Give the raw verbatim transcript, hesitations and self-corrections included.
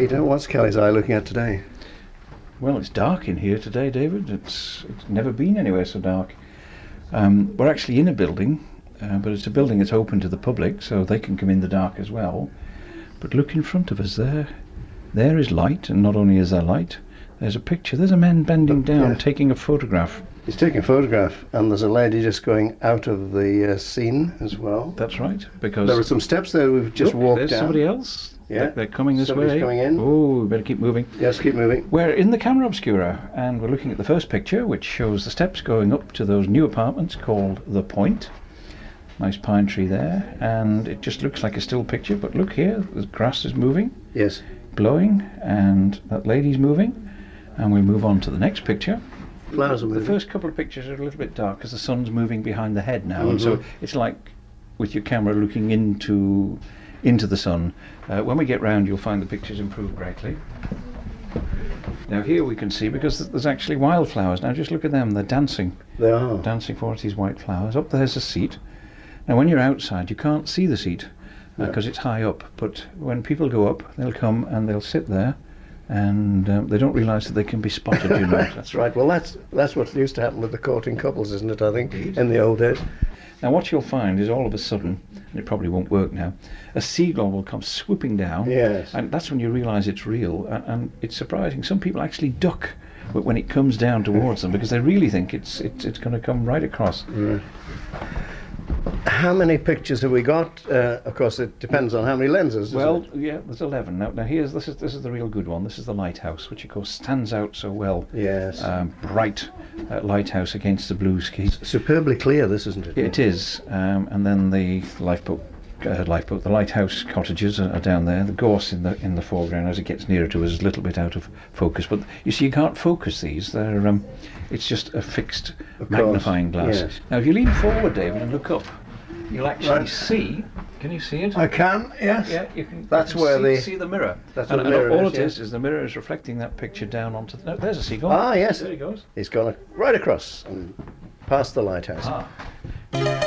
Peter, what's Kelly's Eye looking at today? Well, it's dark in here today, David. It's, it's never been anywhere so dark. Um, we're actually in a building, uh, but it's a building that's open to the public, so they can come in the dark as well. But look in front of us there. There is light, and not only is there light, there's a picture. There's a man bending down, yeah, taking a photograph. He's taking a photograph, and there's a lady just going out of the uh, scene as well. That's right, because there are some steps there we've just look, walked there's down. Somebody else. Yeah, they're, they're coming this Somebody's way. coming in. Oh, we better keep moving. Yes, keep moving. We're in the camera obscura, and we're looking at the first picture, which shows the steps going up to those new apartments called The Point. Nice pine tree there, and it just looks like a still picture, but look here, the grass is moving. Yes. Blowing, and that lady's moving, and we'll move on to the next picture. Flowers are moving. The first couple of pictures are a little bit dark because the sun's moving behind the head now, mm-hmm. and so it's like with your camera looking into into the sun. Uh, when we get round, you'll find the pictures improve greatly. Now here we can see, because there's actually wildflowers. Now just look at them, they're dancing. They are. Dancing for these white flowers. Up there's a seat. Now when you're outside, you can't see the seat because uh, it's high up, but when people go up, they'll come and they'll sit there, and um, they don't realise that they can be spotted, you know. That's right. Well, that's that's what used to happen with the courting couples, isn't it, I think, in the old days. Now what you'll find is all of a sudden, and it probably won't work now, a seagull will come swooping down, yes, and that's when you realise it's real, and, and it's surprising. Some people actually duck when it comes down towards them because they really think it's it's, it's going to come right across. Right. How many pictures have we got? Uh, of course, it depends on how many lenses. Well, it? yeah, there's eleven. Now, now here's this is this is the real good one. This is the lighthouse, which of course stands out so well. Yes. Um, bright uh, lighthouse against the blue sky. S superbly clear, this, isn't it? It is. Um, and then the lifeboat, uh, lifeboat, the lighthouse cottages are, are down there. The gorse in the in the foreground as it gets nearer to us is a little bit out of focus. But you see, you can't focus these. They're um, it's just a fixed magnifying glass. Yes. Now, if you lean forward, David, and look up, you'll actually right. see. Can you see it? I can. Yes. Yeah, you can. That's you can where see, the see the mirror. That's and, what the mirror and all is, it yeah. is is the mirror is reflecting that picture down onto the. No, there's a seagull. Ah, yes. There he goes. He's gone right across and past the lighthouse. Ah.